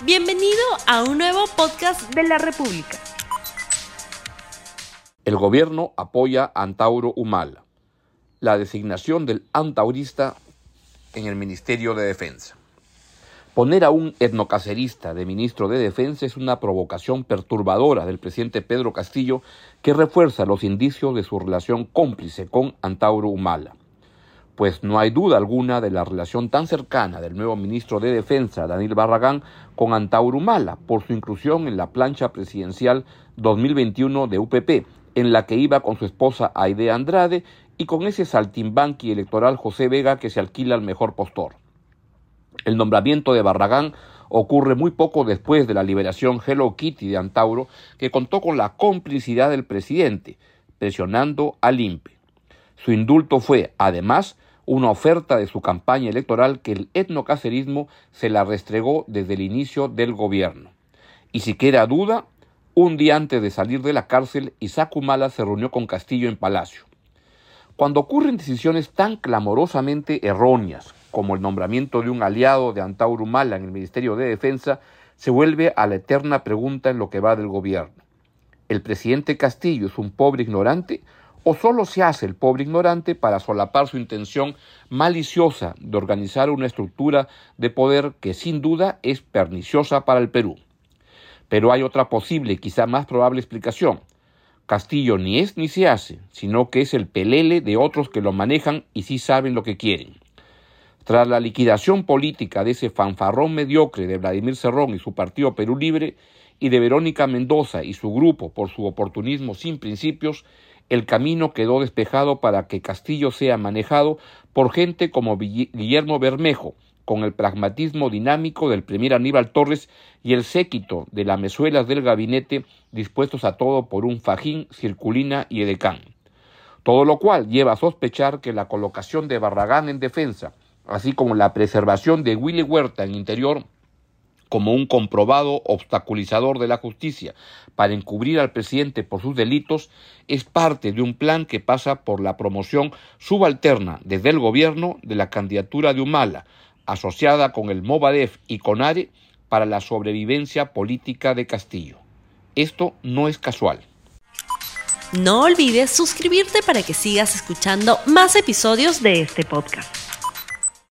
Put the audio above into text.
Bienvenido a un nuevo podcast de la República. El gobierno apoya a Antauro Humala. La designación del antaurista en el Ministerio de Defensa. Poner a un etnocacerista de ministro de Defensa es una provocación perturbadora del presidente Pedro Castillo que refuerza los indicios de su relación cómplice con Antauro Humala. Pues no hay duda alguna de la relación tan cercana del nuevo ministro de Defensa, Daniel Barragán, con Antauro Humala por su inclusión en la plancha presidencial 2021 de UPP, en la que iba con su esposa Aide Andrade y con ese saltimbanqui electoral José Vega que se alquila al mejor postor. El nombramiento de Barragán ocurre muy poco después de la liberación Hello Kitty de Antauro, que contó con la complicidad del presidente, presionando al INPE. Su indulto fue, además, una oferta de su campaña electoral que el etnocacerismo se la restregó desde el inicio del gobierno. Y si queda duda, un día antes de salir de la cárcel, Isaac Humala se reunió con Castillo en Palacio. Cuando ocurren decisiones tan clamorosamente erróneas como el nombramiento de un aliado de Antauro Humala en el Ministerio de Defensa, se vuelve a la eterna pregunta en lo que va del gobierno. ¿El presidente Castillo es un pobre ignorante o solo se hace el pobre ignorante para solapar su intención maliciosa de organizar una estructura de poder que sin duda es perniciosa para el Perú? Pero hay otra posible y quizá más probable explicación. Castillo ni es ni se hace, sino que es el pelele de otros que lo manejan y sí saben lo que quieren. Tras la liquidación política de ese fanfarrón mediocre de Vladimir Cerrón y su partido Perú Libre, y de Verónica Mendoza y su grupo por su oportunismo sin principios, el camino quedó despejado para que Castillo sea manejado por gente como Guillermo Bermejo, con el pragmatismo dinámico del primer Aníbal Torres y el séquito de lamezuelas del gabinete dispuestos a todo por un Fajín, Circulina y Edecán. Todo lo cual lleva a sospechar que la colocación de Barragán en defensa, así como la preservación de Willy Huerta en interior, como un comprobado obstaculizador de la justicia para encubrir al presidente por sus delitos, es parte de un plan que pasa por la promoción subalterna desde el gobierno de la candidatura de Humala, asociada con el Movadef y CONARE para la sobrevivencia política de Castillo. Esto no es casual. No olvides suscribirte para que sigas escuchando más episodios de este podcast.